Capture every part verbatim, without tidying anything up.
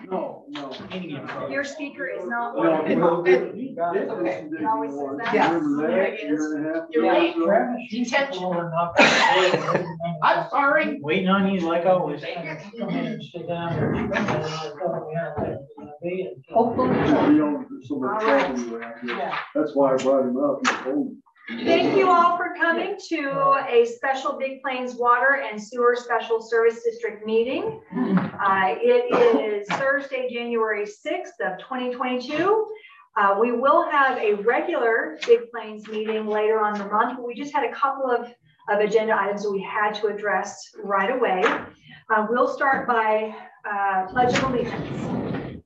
No, no. Your speaker is not. No, working. well, Okay. this- this Okay. is It always says that. Yeah. Remember that? There it is. Year and a half You're ago right. or so? Detention. I'm sorry. Waiting on you like always. Hopefully. Somebody else- somebody All right. told me that. Yeah. That's why I brought him up. He told me. Thank you all for coming to a special Big Plains Water and Sewer Special Service District meeting. Uh, it is Thursday, January sixth of twenty twenty-two. Uh, we will have a regular Big Plains meeting later on in the month, but we just had a couple of, of agenda items that we had to address right away. Uh, we'll start by uh, Pledge of Allegiance.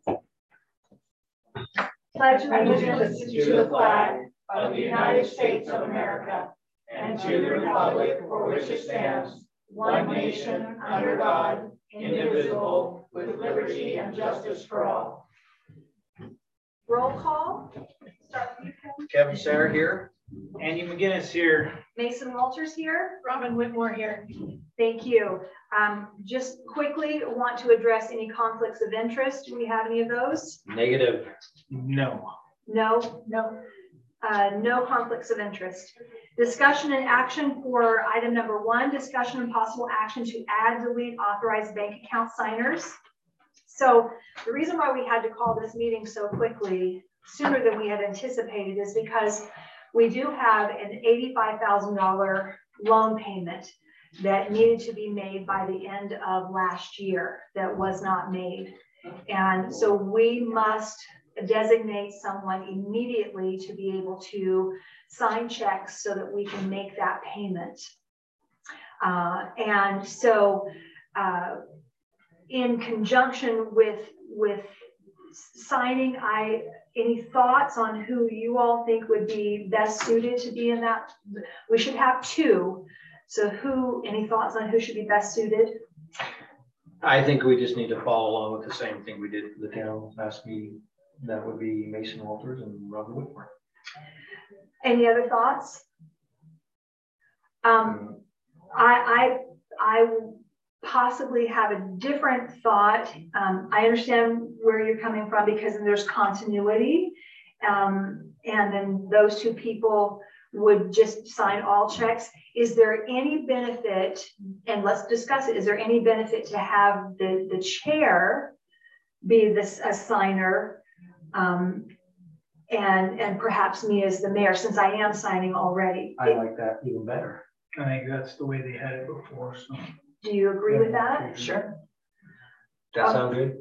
Pledge of Allegiance to the flag of the United States of America and to the republic for which it stands, one nation, under God, indivisible, with liberty and justice for all. Roll call. Start with you, Kevin. Kevin Sarah here. Andy McGinnis here. Mason Walters here. Robin Whitmore here. Thank you. Um, just quickly want to address any conflicts of interest. Do we have any of those? Negative. No. No, no. Uh, no conflicts of interest. Discussion and action for item number one, discussion and possible action to add, delete, authorize bank account signers. So the reason why we had to call this meeting so quickly, sooner than we had anticipated, is because we do have an eighty-five thousand dollar loan payment that needed to be made by the end of last year that was not made. And so we must designate someone immediately to be able to sign checks so that we can make that payment. Uh, and so uh, in conjunction with, with signing, I, any thoughts on who you all think would be best suited to be in that? We should have two. So who, any thoughts on who should be best suited? I think we just need to follow along with the same thing we did for the town last meeting. That would be Mason Walters and Robin Whitmore. Any other thoughts? Um, I, I, I possibly have a different thought. Um, I understand where you're coming from because there's continuity. Um, and then those two people would just sign all checks. Is there any benefit, and let's discuss it, is there any benefit to have the, the chair be this a signer? Um, and and perhaps me as the mayor, since I am signing already. I like that even better. I think that's the way they had it before, so. Do you agree with that? Sure. That Um, sound good?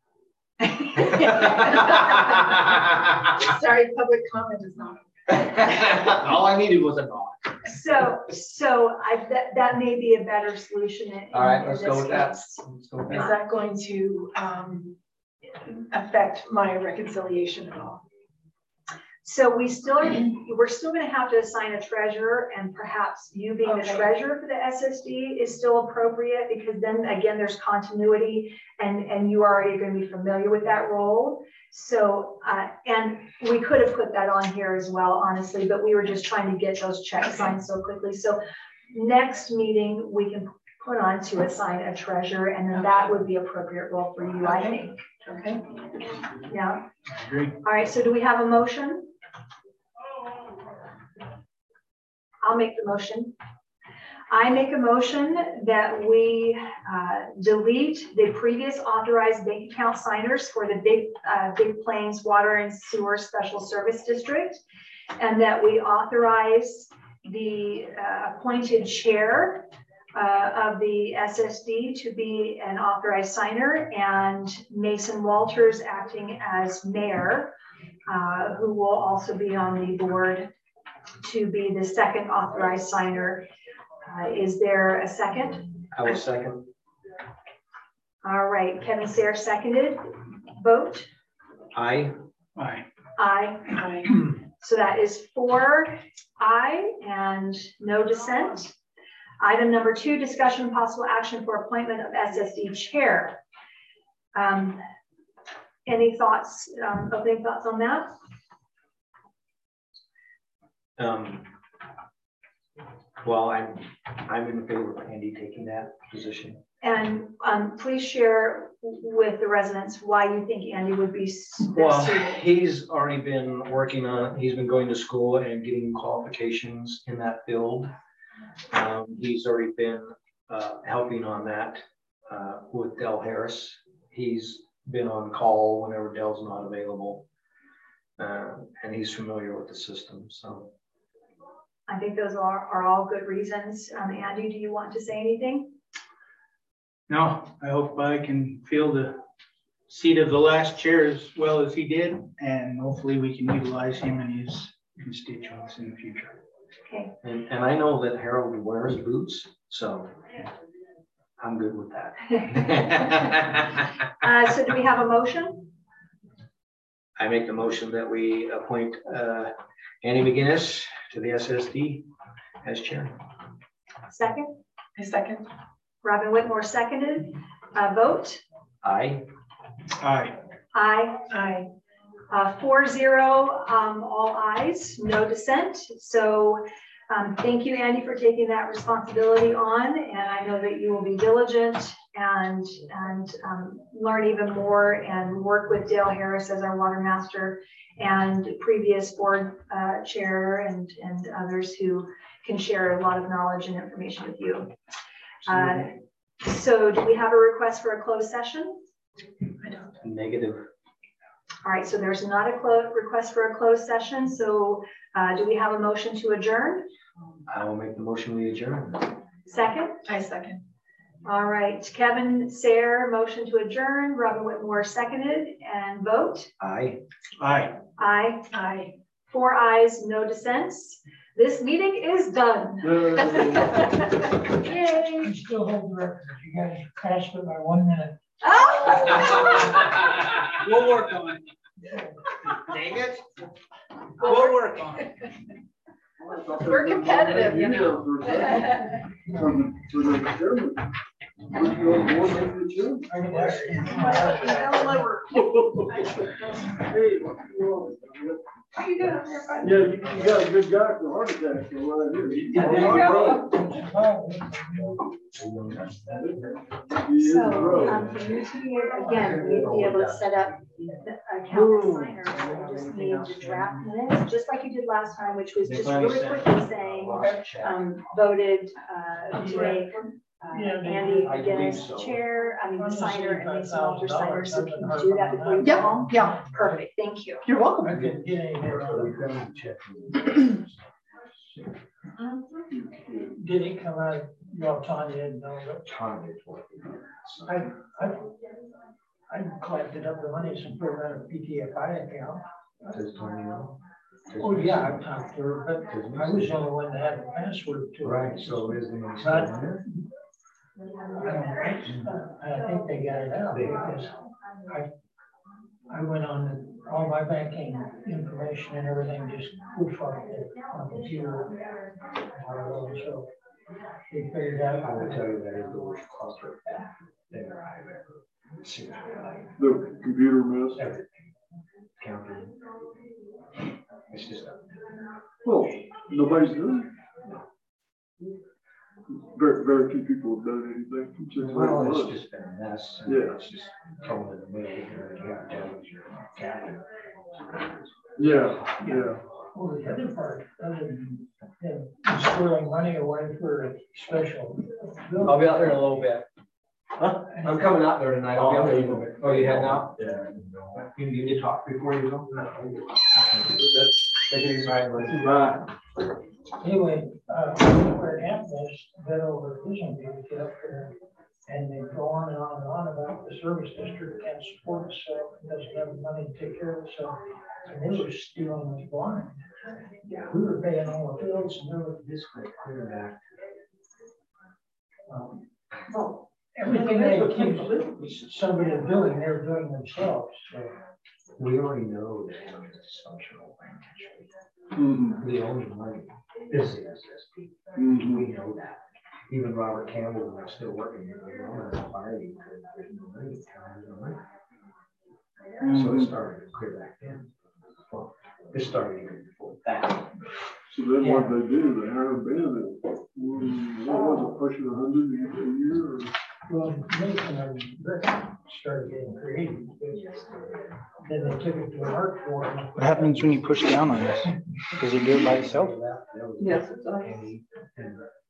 Sorry, public comment is not. All I needed was a nod. So, so I, that, that may be a better solution. In, All right, in let's this go with that. case. Let's go with Is that. that going to um, affect my reconciliation at all? So we still are, we're still going to have to assign a treasurer, and perhaps you being the Okay. treasurer for the S S D is still appropriate, because then again, there's continuity, and, and you are already going to be familiar with that role. So, uh, and we could have put that on here as well, honestly, but we were just trying to get those checks signed so quickly. So next meeting, we can put on to assign a treasurer, and then that would be appropriate role for you, I think. Okay. Yeah. Agree. All right. So do we have a motion? I'll make the motion. I make a motion that we uh, delete the previous authorized bank account signers for the Big, uh, Big Plains Water and Sewer Special Service District, and that we authorize the uh, appointed chair uh, of the S S D to be an authorized signer, and Mason Walters acting as mayor, uh, who will also be on the board, to be the second authorized signer. Uh, is there a second? I will second. All right, Kevin Sayre seconded. Vote. Aye. Aye. Aye. Aye. So that is four aye and no dissent. Item number two, discussion and possible action for appointment of S S D chair. Um, any thoughts, um, opening thoughts on that? Um, well, I'm I'm in favor of Andy taking that position. And um, please share with the residents why you think Andy would be s- Well, suited. he's already been working on, he's been going to school and getting qualifications in that field. Um, he's already been uh, helping on that uh, with Del Harris. He's been on call whenever Del's not available. Uh, and he's familiar with the system, so. I think those are, are all good reasons. Um, Andy, do you want to say anything? No, I hope I can fill the seat of the last chair as well as he did, and hopefully we can utilize him and his constituents in the future. Okay. And, and I know that Harold wears boots, so I'm good with that. uh, so do we have a motion? I make the motion that we appoint uh, Andy McGinnis to the S S D as chair. Second? A second. Robin Whitmore seconded. Uh, vote? Aye. Aye. Aye. Aye. Uh, four zero, um, all ayes, no dissent. So um, thank you, Andy, for taking that responsibility on. And I know that you will be diligent and, and um, learn even more and work with Dale Harris as our water master and previous board uh, chair and, and others who can share a lot of knowledge and information with you. Uh, so do we have a request for a closed session? I don't. Negative. All right, so there's not a clo- request for a closed session. So uh, do we have a motion to adjourn? I will make the motion we adjourn. Second? I second. All right, Kevin Sayre, motion to adjourn. Robin Whitmore seconded, and vote. Aye. Aye. Aye. Aye. Four ayes, no dissents. This meeting is done. Yay. I still hold the record. You guys passed it by one minute. Oh. We'll work on it. Dang it. We'll work on it. We're competitive, you know. For the, for the chairman. We're going more than the chairman. I can ask you. Hey, well, How you doing? You're fine. yeah, you, you got a good guy for heart attack, so right here. There you go. So, um, for you to be, again, we need to be able to set up the account signer. We just need the draft minutes, just like you did last time, which was just really quickly saying, um, voted, uh, to make uh, Andy McGinnis chair, I mean, the signer, and Mason Walter signer. So can you do that before you go Yeah, home? yeah. Perfect, thank you. You're welcome. I couldn't get anything on it. Did it come out? Well, Tanya didn't know, but I, I, I collected up the monies and put it on a P T F I account. Oh, yeah, I talked to her, but I was the only one that had the password to it. Right, so is the But I don't think, I think they got it out because I, I went on all my banking information and everything just poof off the on the computer. Uh, So they figured out. I will tell you that is the worst cluster thing I've ever seen. The computer mess. Everything. Counting. It's just. Well, nobody's doing it. Very, very few people have done anything. It's just Well, like it's us. just been a mess. and Yeah. It's just thrown in the middle here. You have to have your captain. Yeah, yeah. Well, the other part, other than than squirreling money away for a special. bill. I'll be out there in a little bit. Huh? I'm coming out there tonight. I'll be out there in a little bit. Oh, you heading out? Yeah. You need to talk before you go? Take it easy. Right. Anyway, uh, where it happened is that over vision get up there and they go on and on and on about the service district can't support itself, doesn't have the money to take care of itself. And they were stealing us blind. We were paying all the bills and they were This way, clear back. um, well, everything they accused somebody of doing, they're doing themselves. So We already know that it's dysfunctional. Mm-hmm. The only money is the S S P. Mm-hmm. We know that. Even Robert Campbell, when I'm still working, you know, I'm gonna fire you because there's no money. There's no money. So it started to clear back then. Well, it started even before that. So then what they do, they hire a band and, mm, what was it, pushing a hundred a year or? Well, Mason and Rick started getting creative. Then they took it to an art form. What happens when you push down on this? Does it do it by itself? Yes, it does.